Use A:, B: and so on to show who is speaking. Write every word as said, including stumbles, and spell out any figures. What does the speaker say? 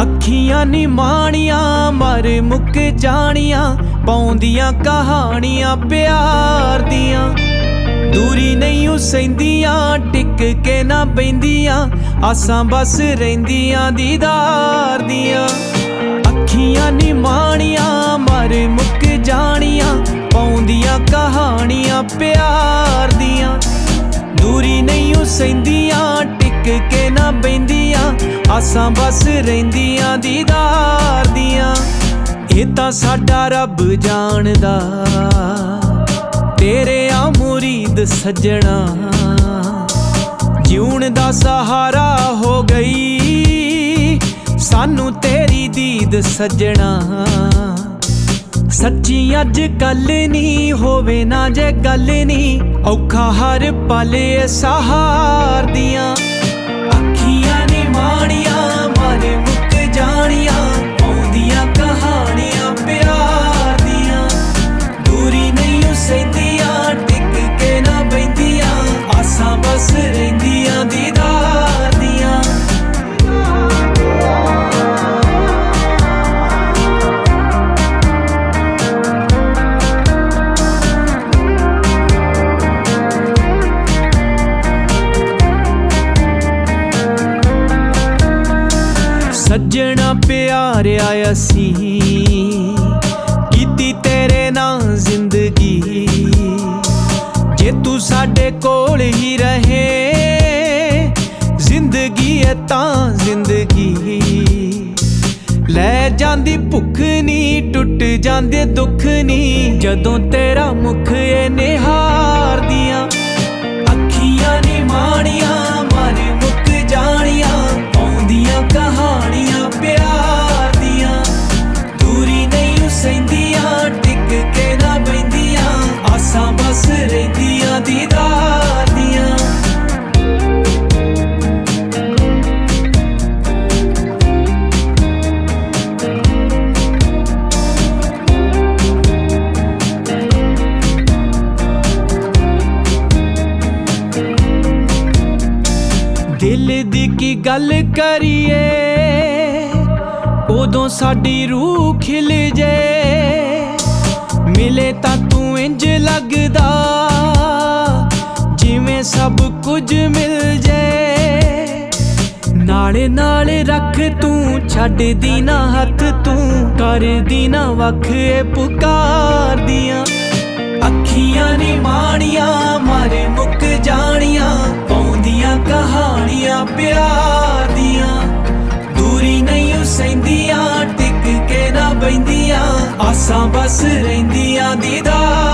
A: ਅੱਖੀਆਂ ਨੀ ਮਾਣੀਆਂ ਮਰ ਮੁੱਕ ਜਾਣੀਆਂ, ਪਾਉਂਦੀਆਂ ਕਹਾਣੀਆਂ ਪਿਆਰ ਦੀਆਂ। ਦੂਰੀ ਨਹੀਂ ਉਸੈਂਦੀਆਂ ਟਿਕ ਕੇ ਨਾ ਬੈਂਦੀਆਂ, ਆਸਾਂ ਬਸ ਰਹਿੰਦੀਆਂ ਦੀਦਾਰ ਦੀਆਂ। ਅੱਖੀਆਂ ਨੀ ਮਾਣੀਆਂ ਮਰ ਮੁੱਕ ਜਾਣੀਆਂ, ਪਾਉਂਦੀਆਂ ਕਹਾਣੀਆਂ ਪਿਆਰ ਦੀਆਂ। ਦੂਰੀ ਨਹੀਂ ਉਸੈਂਦੀਆਂ ਟਿਕ ਕੇ ਨਾ ਬੈਂਦੀਆਂ, ਆਸਾਂ ਬਸ ਰਹਿੰਦੀਆਂ ਦੀਦਾਰ ਦੀਆਂ। ਇਹ ਤਾਂ ਸਾਡਾ ਰੱਬ ਜਾਣਦਾ ਤੇਰੇ ਆ ਮੁਰੀਦ ਸੱਜਣਾ, ਜਿਉਣ ਦਾ ਸਹਾਰਾ ਹੋ ਗਈ ਸਾਨੂੰ ਤੇਰੀ ਦੀਦ ਸੱਜਣਾ। ਸੱਚੀ ਅੱਜ ਗੱਲ ਨੀ ਹੋਵੇ ਨਾ ਜੇ ਗੱਲ ਨੀ, ਔਖਾ ਹਰ ਪਲ ਸਹਾਰਦੀਆਂ। ਅੱਖੀਆਂ ਨੀ ਮਾਣੀਆਂ ਮਰ ਮੁੱਕ ਜਾਣੀਆਂ, ਪਾਉਂਦੀਆਂ ਕਹਾਣੀਆਂ ਪਿਆਰ ਦੀਆਂ। ਦੂਰੀ ਨਹੀਂ ਉਸੈਂਦੀਆਂ ਟਿਕ ਕੇ ਨਾ ਬੈਂਦੀਆਂ, ਆਸਾਂ ਬਸ ਰਹਿੰਦੀਆਂ ਦੀਦਾਰ ਦੀਆਂ। ਸੱਜਣਾ ਪਿਆਰਿਆ ਅਸੀਂ ਕੀਤੀ ਤੇਰੇ ਨਾਲ ਜ਼ਿੰਦਗੀ, ਜੇ ਤੂੰ ਸਾਡੇ ਕੋਲ ਹੀ ਰਹੇ ਜ਼ਿੰਦਗੀ ਹੈ ਤਾਂ ਜ਼ਿੰਦਗੀ। ਲੈ ਜਾਂਦੀ ਭੁੱਖ ਨੀ ਟੁੱਟ ਜਾਂਦੇ ਦੁੱਖ ਨੀ, ਜਦੋਂ ਤੇਰਾ ਮੁਖ ਏ ਨਿਹਾਰਦੀਆਂ। ਅੱਖੀਆਂ ਨੀ ਮਾਣੀਆਂ ਮਰ ਮੁੱਕ ਜਾਣੀਆਂ, ਪਾਉਂਦੀਆਂ ਕਹਾਣੀਆਂ ਪਿਆਰ ਦੀਆਂ। ਦੂਰੀ ਨਹੀਂ ਉਸੈਂਦੀਆਂ ਟਿਕ ਕੇ ਨਾ ਬੈਂਦੀਆਂ, ਆਸਾਂ ਬਸ ਰਹਿੰਦੀਆਂ ਦੀਦਾਰ ਦੀਆਂ। ਦਿਲ ਦੀ ਕੀ ਗੱਲ ਕਰੀਏ ਉਦੋਂ ਸਾਡੀ ਰੂਹ ਖਿਲ ਜੇ, ਮਿਲੇ ਤਾਂ ਤੂੰ ਇੰਜ ਲੱਗਦਾ ਜਿਵੇਂ ਸਭ ਕੁਝ ਮਿਲ ਜੇ। ਨਾਲੇ ਨਾਲੇ ਰੱਖ ਤੂੰ ਛੱਡਦੀ ਨਾ ਹੱਥ, ਤੂੰ ਕਰਦੀ ਨਾ ਵੱਖ ਏ ਪੁਕਾਰਦੀਆਂ। ਅੱਖੀਆਂ ਨੀ ਮਾਣੀਆਂ ਮਰ ਮੁੱਕ ਜਾਣੀਆਂ, ਪਾਉਂਦੀਆਂ ਕਹਾਣੀਆਂ ਪਿਆਰ ਦੀਆਂ। ਦੂਰੀ ਨਹੀਂ ਉਸੈਂਦੀਆਂ ਟਿਕ ਕੇ ਨਾ ਬੈਂਦੀਆਂ, ਆਸਾਂ ਬਸ ਰਹਿੰਦੀਆਂ ਦੀਦਾਰ